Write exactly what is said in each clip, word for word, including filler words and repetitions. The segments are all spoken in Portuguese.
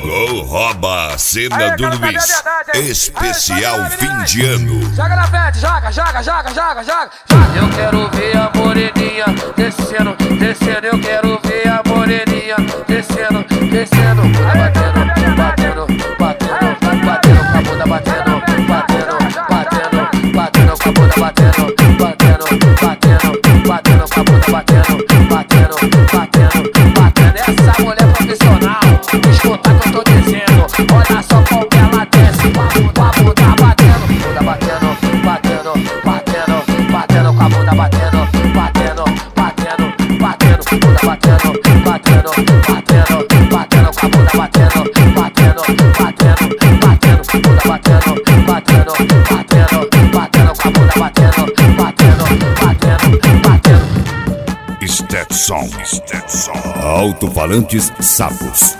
Gol rouba a cena do Luiz. Especial fim de ano. Joga na frente, joga, joga, joga, joga, joga. Eu quero ver a moreninha descendo, descendo. Eu quero ver a moreninha descendo, descendo. Batendo, batendo, batendo, batendo, com a bunda batendo, batendo, batendo, batendo, com a bunda batendo, batendo, batendo, batendo, com a bunda batendo, batendo, batendo, batendo. Essa mulher profissional, escuta que eu tô dizendo. Olha só como ela desce, com a bunda batendo, bunda batendo, batendo, batendo, batendo, com a bunda batendo, batendo, batendo, batendo, bunda batendo, batendo, batendo, batendo, com a bunda batendo, batendo, batendo, batendo, bunda batendo, batendo, batendo, batendo, com a bunda batendo, batendo, batendo, batendo. Stetson, Stetson. Alto-falantes Sapos.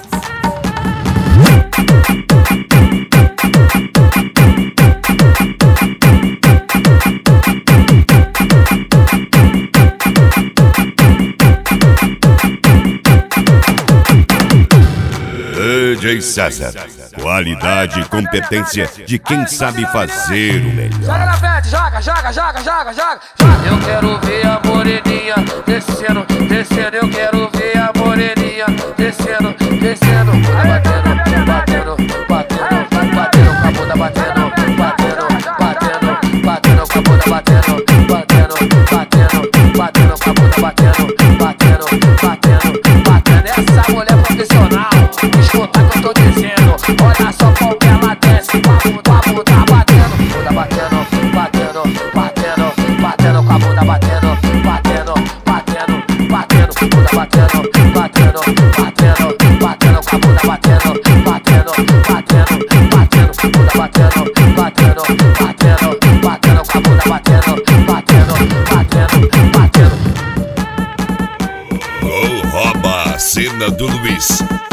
D J César. Qualidade e competência de quem sabe fazer o melhor. Joga na frente, joga, joga, joga, joga, joga. Eu quero ver a moreninha descendo, descendo. Eu quero ver a moreninha descendo, descendo. Batendo, batendo, batendo, batendo, com a bunda batendo, batendo, batendo, batendo, com a bunda batendo, batendo, batendo, batendo, com a bunda batendo, batendo, batendo, batendo. Essa mulher profissional, escuta que eu tô dizendo. Olha só como ela desce, com a bunda batendo, bunda batendo, batendo, batendo, batendo, com a bunda batendo, batendo, batendo, batendo, bunda batendo, batendo, batendo, batendo, com a bunda batendo, batendo, batendo, batendo, bunda batendo, batendo, batendo, batendo, com a bunda batendo, batendo, batendo, batendo. Gol rouba a cena do Luiz.